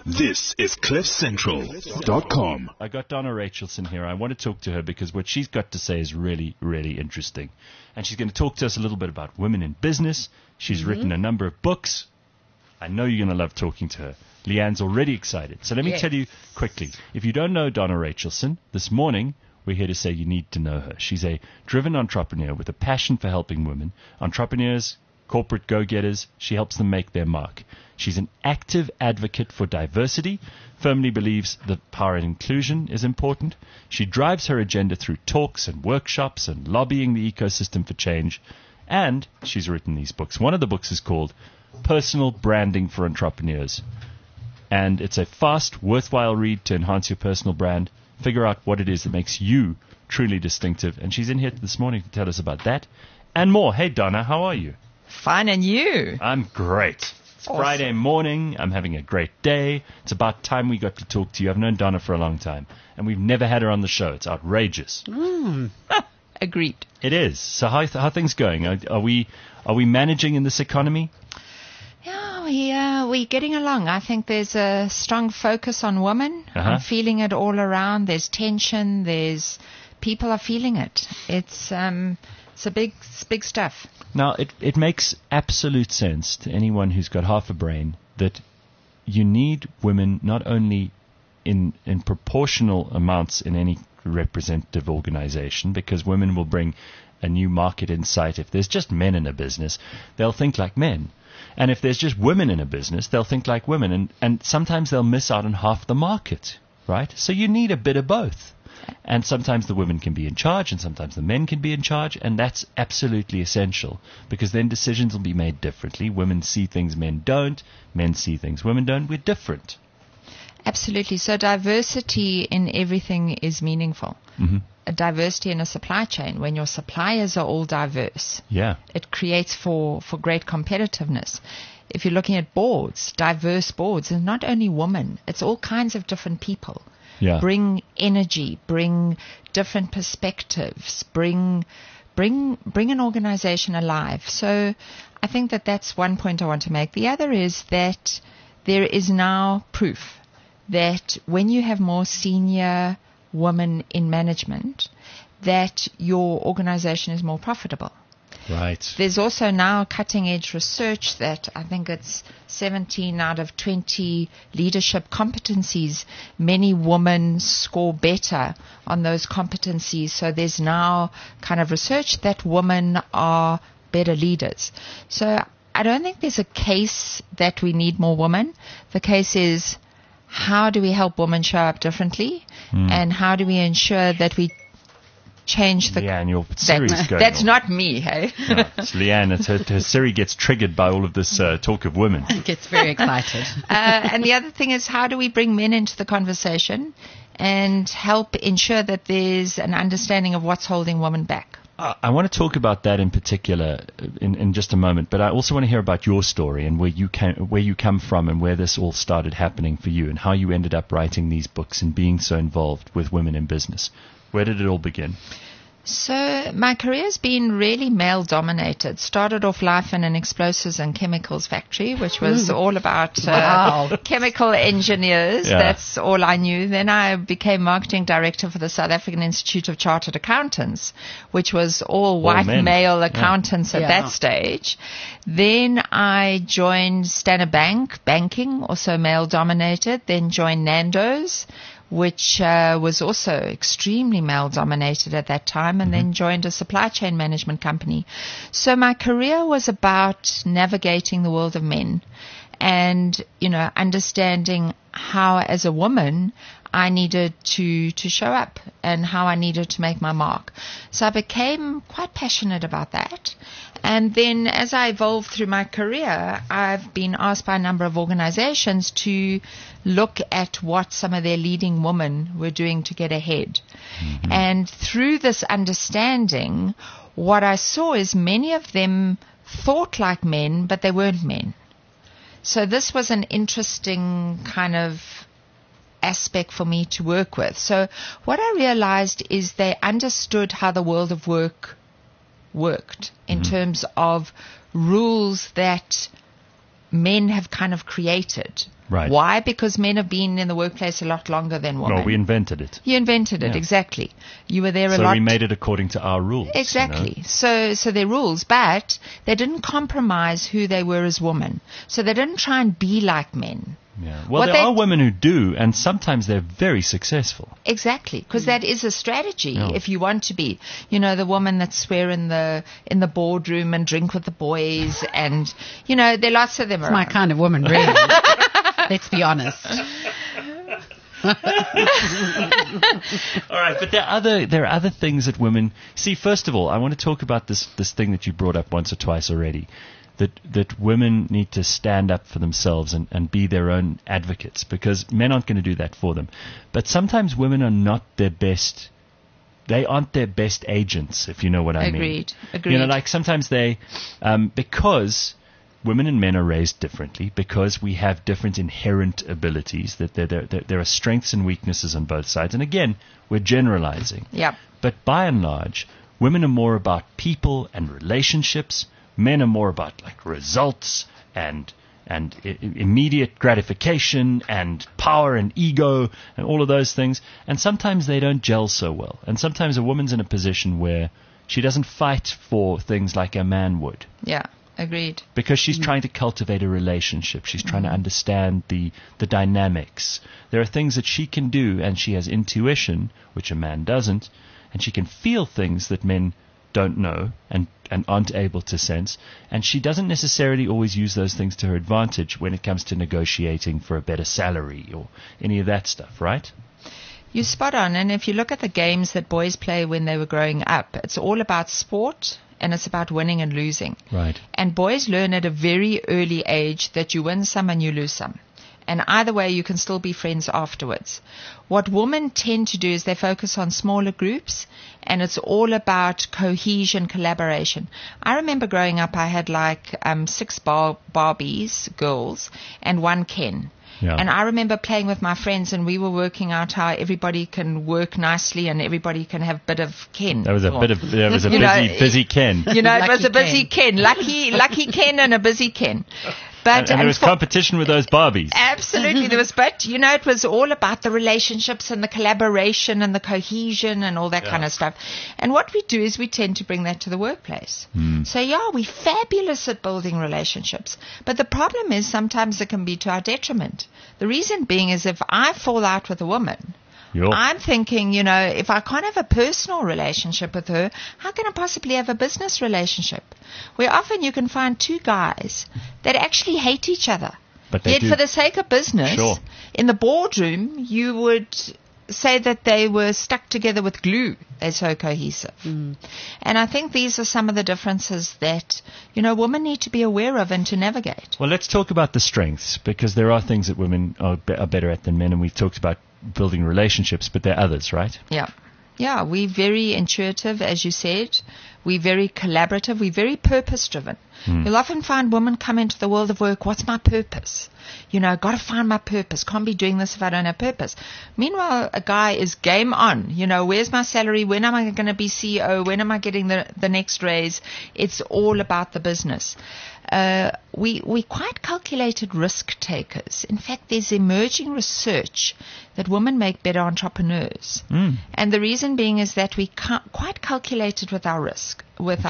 This is CliffCentral.com. I got Donna Rachelson here. I want to talk to her because what she's got to say is really, really interesting. And she's going to talk to us a little bit about women in business. She's written a number of books. I know you're going to love talking to her. Leanne's already excited. So let me tell you quickly. If you don't know Donna Rachelson, this morning we're here to say you need to know her. She's a driven entrepreneur with a passion for helping women, entrepreneurs, corporate go-getters. She helps them make their mark. She's an active advocate for diversity, firmly believes that power and inclusion is important. She drives her agenda through talks and workshops and lobbying the ecosystem for change. And she's written these books. One of the books is called Personal Branding for Entrepreneurs. And it's a fast, worthwhile read to enhance your personal brand, figure out what it is that makes you truly distinctive. And she's in here this morning to tell us about that and more. Hey, Donna, how are you? Fine, and you? I'm great. It's Friday morning. I'm having a great day. It's about time we got to talk to you. I've known Donna for a long time, and we've never had her on the show. It's outrageous. Agreed. It is. So how are things going? Are we managing in this economy? Yeah, we're getting along. I think there's a strong focus on women. I'm feeling it all around. There's tension. People are feeling it. It's a big stuff. Now, it makes absolute sense to anyone who's got half a brain that you need women not only in proportional amounts in any representative organization, because women will bring a new market insight. If there's just men in a business, they'll think like men. And if there's just women in a business, they'll think like women. And sometimes they'll miss out on half the market, right? So you need a bit of both. And sometimes the women can be in charge and sometimes the men can be in charge, and that's absolutely essential because then decisions will be made differently. Women see things men don't. Men see things women don't. We're different. Absolutely. So diversity in everything is meaningful. A diversity in a supply chain, when your suppliers are all diverse, it creates for great competitiveness. If you're looking at boards, diverse boards, and not only women, it's all kinds of different people. Bring energy, bring different perspectives, bring an organization alive. So I think that's one point I want to make. The other is that there is now proof that when you have more senior women in management, that your organization is more profitable. Right. There's also now cutting-edge research that I think it's 17 out of 20 leadership competencies, many women score better on those competencies. So there's now kind of research that women are better leaders. So I don't think there's a case that we need more women. The case is, how do we help women show up differently? And how do we ensure that we change the... Leanne, your Siri's going That's off. Not me, hey? No, it's Leanne. It's her Siri gets triggered by all of this talk of women. Gets very excited. And the other thing is, how do we bring men into the conversation and help ensure that there's an understanding of what's holding women back? I want to talk about that in particular in just a moment, but I also want to hear about your story and where you come from and where this all started happening for you and how you ended up writing these books and being so involved with women in business. Where did it all begin? So my career's been really male-dominated. Started off life in an explosives and chemicals factory, which was all about chemical engineers. Yeah. That's all I knew. Then I became marketing director for the South African Institute of Chartered Accountants, which was all white male accountants at that stage. Then I joined Standard Bank, banking, also male-dominated. Then joined Nando's, which was also extremely male-dominated at that time, and then joined a supply chain management company. So my career was about navigating the world of men and, understanding how, as a woman, I needed to show up and how I needed to make my mark. So I became quite passionate about that. And then as I evolved through my career, I've been asked by a number of organizations to look at what some of their leading women were doing to get ahead. And through this understanding, what I saw is many of them thought like men, but they weren't men. So this was an interesting kind of aspect for me to work with. So what I realized is they understood how the world of work worked in terms of rules that men have kind of created. Right. Why? Because men have been in the workplace a lot longer than women. Well, we invented it. You invented it, exactly. You were there a lot. So we made it according to our rules. Exactly. You know? So they're rules, but they didn't compromise who they were as women. So they didn't try and be like men. Yeah. Well, there are women who do, and sometimes they're very successful. Exactly, because that is a strategy if you want to be. You know, the woman that swear in the boardroom and drink with the boys, and, you know, there are lots of them around. My kind of woman, really. Let's be honest. All right, but there are other things that women see. First of all, I want to talk about this thing that you brought up once or twice already. That women need to stand up for themselves and be their own advocates, because men aren't going to do that for them. But sometimes women are not their best. They aren't their best agents, if you know what I mean. Agreed. You know, like sometimes they, because women and men are raised differently, because we have different inherent abilities, that there are strengths and weaknesses on both sides. And again, we're generalizing. Yeah. But by and large, women are more about people and relationships. Men are more about like results and immediate gratification and power and ego and all of those things. And sometimes they don't gel so well. And sometimes a woman's in a position where she doesn't fight for things like a man would. Yeah, agreed. Because she's trying to cultivate a relationship. She's trying to understand the dynamics. There are things that she can do, and she has intuition, which a man doesn't, and she can feel things that men don't know and aren't able to sense, and she doesn't necessarily always use those things to her advantage when it comes to negotiating for a better salary or any of that stuff, right? You're spot on, and if you look at the games that boys play when they were growing up, it's all about sport and it's about winning and losing. Right. And boys learn at a very early age that you win some and you lose some. And either way, you can still be friends afterwards. What women tend to do is they focus on smaller groups, and it's all about cohesion, collaboration. I remember growing up, I had like 6 Barbies, girls, and 1 Ken. Yeah. And I remember playing with my friends, and we were working out how everybody can work nicely and everybody can have a bit of Ken. There was a busy Ken. You know, it was a busy Ken. Lucky Ken and a busy Ken. But, and there was competition with those Barbies. Absolutely, there was. But, you know, it was all about the relationships and the collaboration and the cohesion and all that kind of stuff. And what we do is we tend to bring that to the workplace. So, we're fabulous at building relationships. But the problem is sometimes it can be to our detriment. The reason being is if I fall out with a woman, I'm thinking, you know, if I can't have a personal relationship with her, how can I possibly have a business relationship? Where often you can find 2 guys that actually hate each other. But yet for the sake of business, in the boardroom, you would say that they were stuck together with glue. They're so cohesive. And I think these are some of the differences that, you know, women need to be aware of and to navigate. Well, let's talk about the strengths, because there are things that women are better at than men, and we've talked about building relationships, but there are others, right? Yeah, we're very intuitive, as you said. We're very collaborative. We're very purpose-driven. You'll often find women come into the world of work, what's my purpose? You know, got to find my purpose. Can't be doing this if I don't have purpose. Meanwhile, a guy is game on. You know, where's my salary? When am I going to be CEO? When am I getting the next raise? It's all about the business. We quite calculated risk takers. In fact, there's emerging research that women make better entrepreneurs. And the reason being is that we quite calculated with our risk.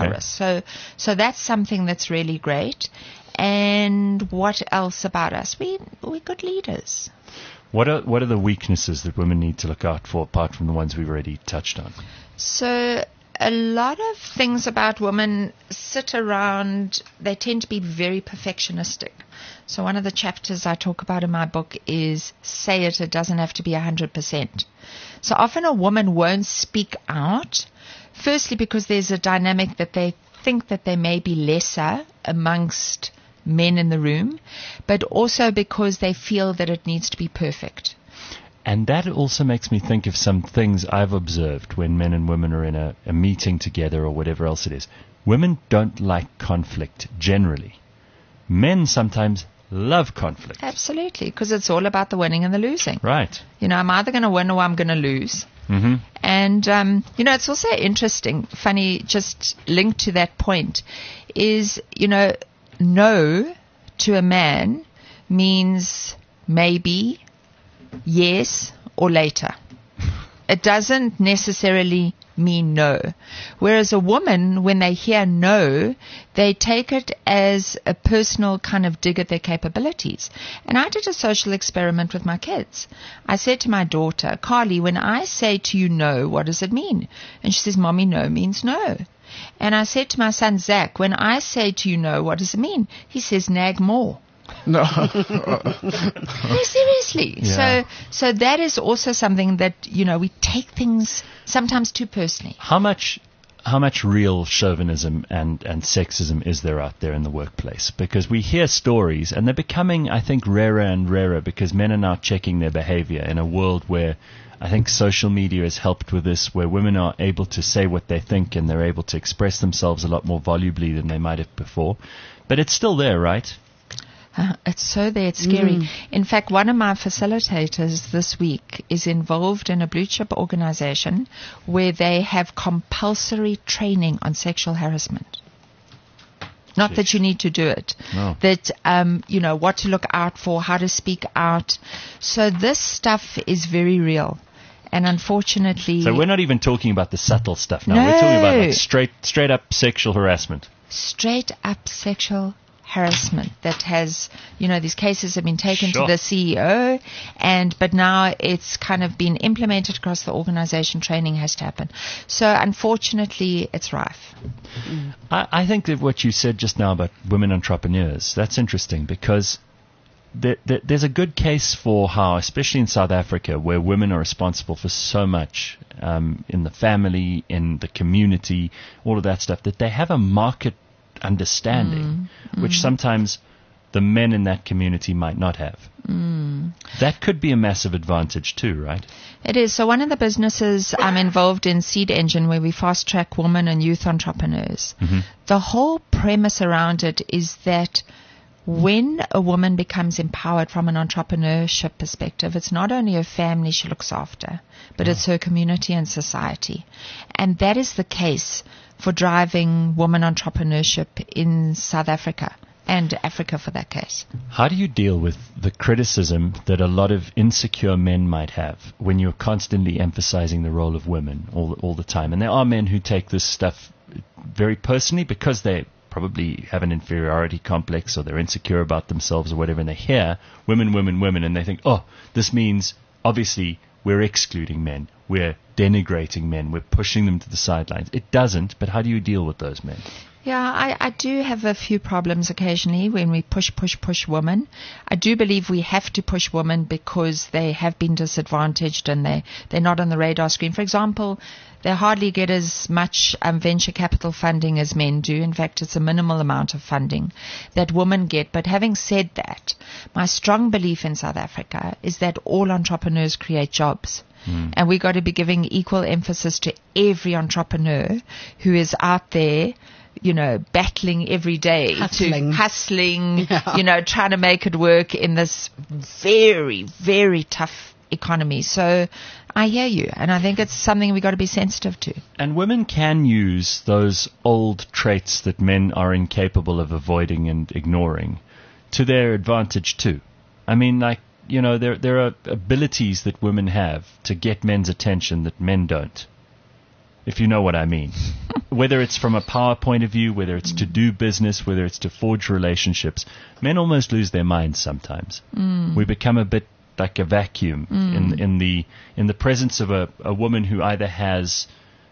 So that's something that's really great. And what else about us? We're good leaders. What are the weaknesses that women need to look out for, apart from the ones we've already touched on? So a lot of things about women sit around, they tend to be very perfectionistic. So one of the chapters I talk about in my book is say it doesn't have to be 100%. So often a woman won't speak out, firstly because there's a dynamic that they think that they may be lesser amongst men in the room, but also because they feel that it needs to be perfect. And that also makes me think of some things I've observed when men and women are in a meeting together or whatever else it is. Women don't like conflict generally. Men sometimes love conflict. Absolutely, because it's all about the winning and the losing. Right. You know, I'm either going to win or I'm going to lose. And, you know, it's also interesting, funny, just linked to that point is, you know, no to a man means maybe, yes, or later. It doesn't necessarily mean no. Whereas a woman, when they hear no, they take it as a personal kind of dig at their capabilities. And I did a social experiment with my kids. I said to my daughter, Carly, when I say to you no, what does it mean? And she says, Mommy, no means no. And I said to my son, Zach, when I say to you no, what does it mean? He says, nag more. No. No, seriously. Yeah. So that is also something that, we take things sometimes too personally. How much real chauvinism and sexism is there out there in the workplace? Because we hear stories, and they're becoming, I think, rarer and rarer because men are now checking their behavior in a world where I think social media has helped with this, where women are able to say what they think and they're able to express themselves a lot more volubly than they might have before. But it's still there, right? It's so there, it's scary. In fact, one of my facilitators this week is involved in a blue chip organization where they have compulsory training on sexual harassment. Not that you need to do it. No. That, what to look out for, how to speak out. So this stuff is very real. And unfortunately... So we're not even talking about the subtle stuff now. No. We're talking about straight up sexual harassment. Straight up sexual harassment that has, these cases have been taken Sure. to the CEO, but now it's kind of been implemented across the organization. Training has to happen. So unfortunately, it's rife. I think that what you said just now about women entrepreneurs, that's interesting because there's a good case for how, especially in South Africa, where women are responsible for so much in the family, in the community, all of that stuff, that they have a market understanding, which sometimes the men in that community might not have. That could be a massive advantage too, right? It is. So one of the businesses I'm involved in, Seed Engine, where we fast track women and youth entrepreneurs, the whole premise around it is that when a woman becomes empowered from an entrepreneurship perspective, it's not only her family she looks after, but it's her community and society. And that is the case for driving woman entrepreneurship in South Africa and Africa for that case. How do you deal with the criticism that a lot of insecure men might have when you're constantly emphasizing the role of women all the time? And there are men who take this stuff very personally because they probably have an inferiority complex or they're insecure about themselves or whatever, and they hear women, and they think, oh, this means obviously we're excluding men, we're denigrating men, we're pushing them to the sidelines. It doesn't, but how do you deal with those men? Yeah, I do have a few problems occasionally when we push women. I do believe we have to push women because they have been disadvantaged and they're not on the radar screen. For example, they hardly get as much venture capital funding as men do. In fact, it's a minimal amount of funding that women get. But having said that, my strong belief in South Africa is that all entrepreneurs create jobs. And we've got to be giving equal emphasis to every entrepreneur who is out there, battling every day, hustling, trying to make it work in this very, very tough economy. So I hear you, and I think it's something we got to be sensitive to. And women can use those old traits that men are incapable of avoiding and ignoring to their advantage too. I mean, there are abilities that women have to get men's attention that men don't, if you know what I mean. Whether it's from a power point of view, whether it's to do business, whether it's to forge relationships, men almost lose their minds sometimes. We become a bit like a vacuum in the presence of a woman who either has,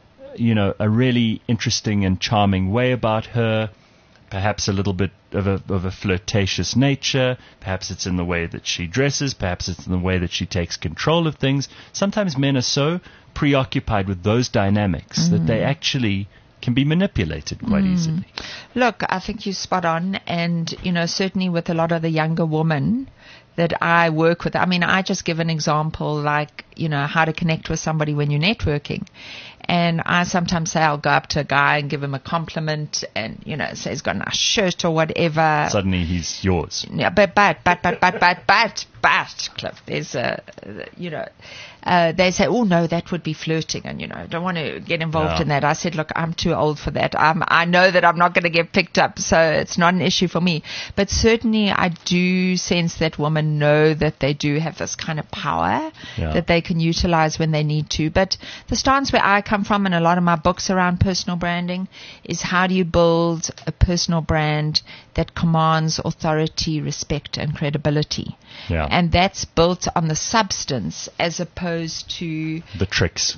a really interesting and charming way about her, perhaps a little bit of a flirtatious nature, perhaps it's in the way that she dresses, perhaps it's in the way that she takes control of things. Sometimes men are so preoccupied with those dynamics that they actually can be manipulated quite easily. Look, I think you're spot on, and certainly with a lot of the younger women that I work with. I mean, I just give an example like, how to connect with somebody when you're networking. And I sometimes say I'll go up to a guy and give him a compliment and, say he's got a nice shirt or whatever. Suddenly he's yours. Yeah, but, Cliff, there's they say, oh no, that would be flirting, and don't want to get involved in that. I said, look, I'm too old for that. I know that I'm not going to get picked up, so it's not an issue for me. But certainly I do sense that women know that they do have this kind of power that they can utilize when they need to. But the stance where I come from, and a lot of my books around personal branding, is how do you build a personal brand that commands authority, respect, and credibility. Yeah. And that's built on the substance as opposed to the tricks.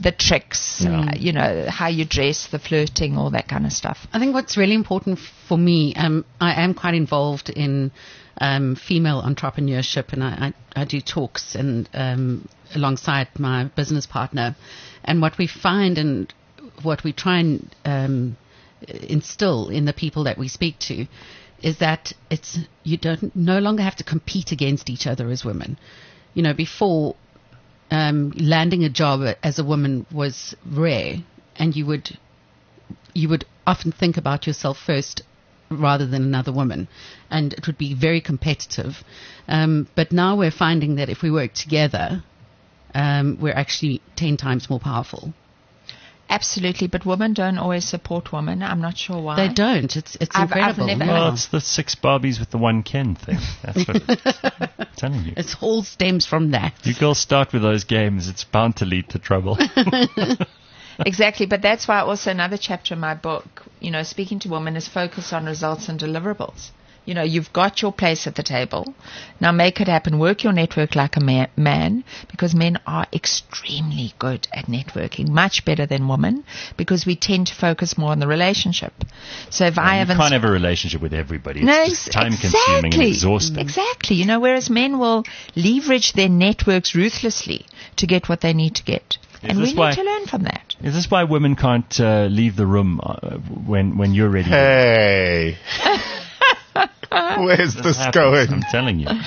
How you dress, the flirting, all that kind of stuff. I think what's really important for me, I am quite involved in female entrepreneurship, and I do talks and alongside my business partner. And what we find and what we try and instill in the people that we speak to is that you no longer have to compete against each other as women. Before, landing a job as a woman was rare, and you would often think about yourself first rather than another woman, and it would be very competitive. But now we're finding that if we work together, we're actually 10 times more powerful. Absolutely, but women don't always support women. I'm not sure why. They don't. It's incredible. It's the 6 Barbies with the 1 Ken thing. That's what I'm telling you. It all stems from that. You girls start with those games, it's bound to lead to trouble. Exactly, but that's why also another chapter in my book, Speaking to Women, is focused on results and deliverables. You've got your place at the table. Now make it happen. Work your network like a man, because men are extremely good at networking, much better than women, because we tend to focus more on the relationship. So if I haven't... You can't have a relationship with everybody. It's just time-consuming and exhausting. Exactly. Whereas men will leverage their networks ruthlessly to get what they need to get. And we need to learn from that. Is this why women can't leave the room when you're ready? Hey! Where's this going? I'm telling you.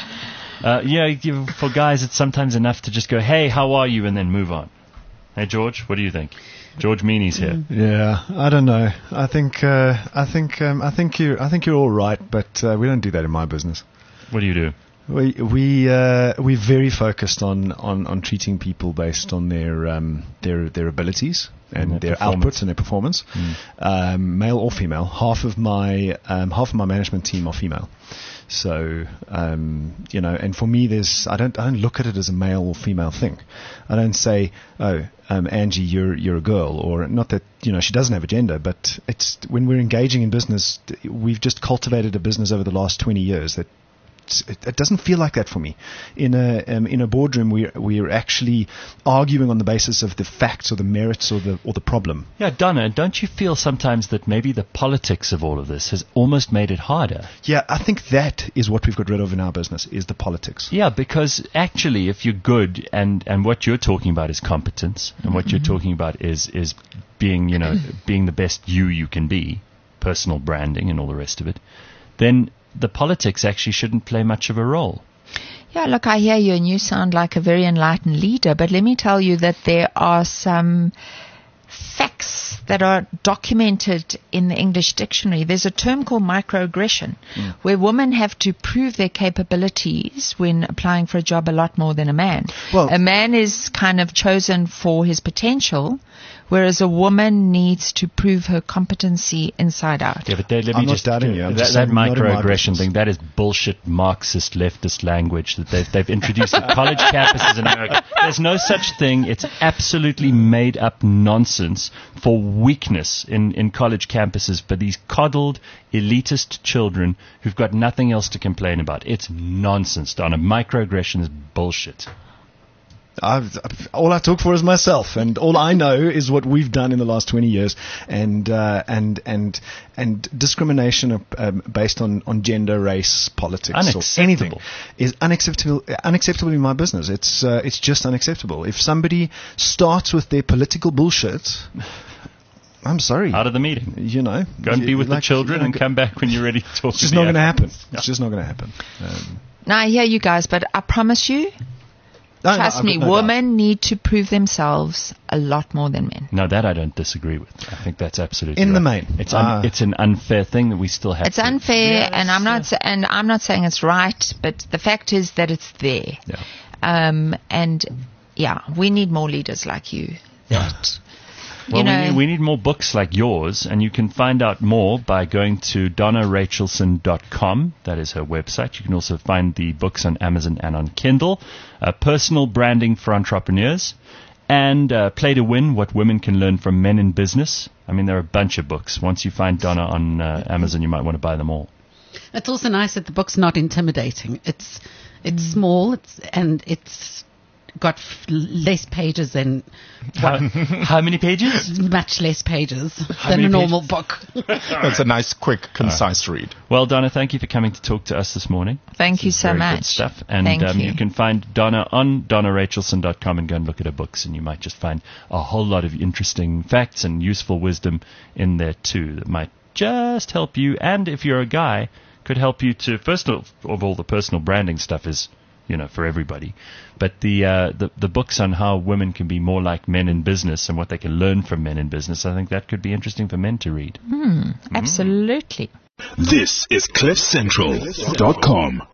For guys, it's sometimes enough to just go, hey, how are you? And then move on. Hey, George, what do you think? George Meany's here. Yeah, I don't know. I think you're all right, but we don't do that in my business. What do you do? We're very focused on treating people based on their abilities and their outputs and their performance, male or female. Half of my management team are female. So, and for me, I don't look at it as a male or female thing. I don't say, Angie, you're a girl, or not that, she doesn't have a gender, but it's when we're engaging in business, we've just cultivated a business over the last 20 years that it doesn't feel like that for me. In a boardroom, we're actually arguing on the basis of the facts or the merits or the problem. Yeah, Donna, don't you feel sometimes that maybe the politics of all of this has almost made it harder? Yeah, I think that is what we've got rid of in our business, is the politics. Yeah, because actually, if you're good and what you're talking about is competence, and what you're talking about is being being the best you can be, personal branding and all the rest of it, then the politics actually shouldn't play much of a role. Yeah, look, I hear you, and you sound like a very enlightened leader, but let me tell you that there are some facts that are documented in the English dictionary. There's a term called microaggression, where women have to prove their capabilities when applying for a job a lot more than a man. Well, a man is kind of chosen for his potential, whereas a woman needs to prove her competency inside out. Yeah, but let me just doubting you. That microaggression thing, that is bullshit Marxist leftist language that they've introduced at college campuses in America. There's no such thing. It's absolutely made up nonsense for weakness in college campuses for these coddled, elitist children who've got nothing else to complain about. It's nonsense, Donna. Microaggression is bullshit. All I talk for is myself, and all I know is what we've done in the last 20 years, and discrimination based on gender, race, politics, or anything is unacceptable in my business. It's just unacceptable. If somebody starts with their political bullshit, I'm sorry. Out of the meeting. Go and be with the children and come back when you're ready to talk. It's just not going to happen. It's just not going to happen. Now I hear you guys, but I promise you, trust me, women need to prove themselves a lot more than men. No, that I don't disagree with. I think that's absolutely in right. the main. It's an unfair thing that we still have. It's unfair, yes, and I'm not saying it's right, but the fact is that it's there. Yeah. And we need more leaders like you. Well, we need more books like yours, and you can find out more by going to DonnaRachelson.com. That is her website. You can also find the books on Amazon and on Kindle. Personal Branding for Entrepreneurs, and Play to Win, What Women Can Learn from Men in Business. I mean, there are a bunch of books. Once you find Donna on Amazon, you might want to buy them all. It's also nice that the book's not intimidating. It's small, it's got less pages than... How many pages? Much less pages than a normal book. It's a nice, quick, concise read. Well, Donna, thank you for coming to talk to us this morning. Thank you so much. Good stuff. And you can find Donna on DonnaRachelson.com and go and look at her books, and you might just find a whole lot of interesting facts and useful wisdom in there too that might just help you. And if you're a guy, could help you to, first of all, the personal branding stuff is, for everybody. But the books on how women can be more like men in business and what they can learn from men in business, I think that could be interesting for men to read. Absolutely. This is CliffCentral.com.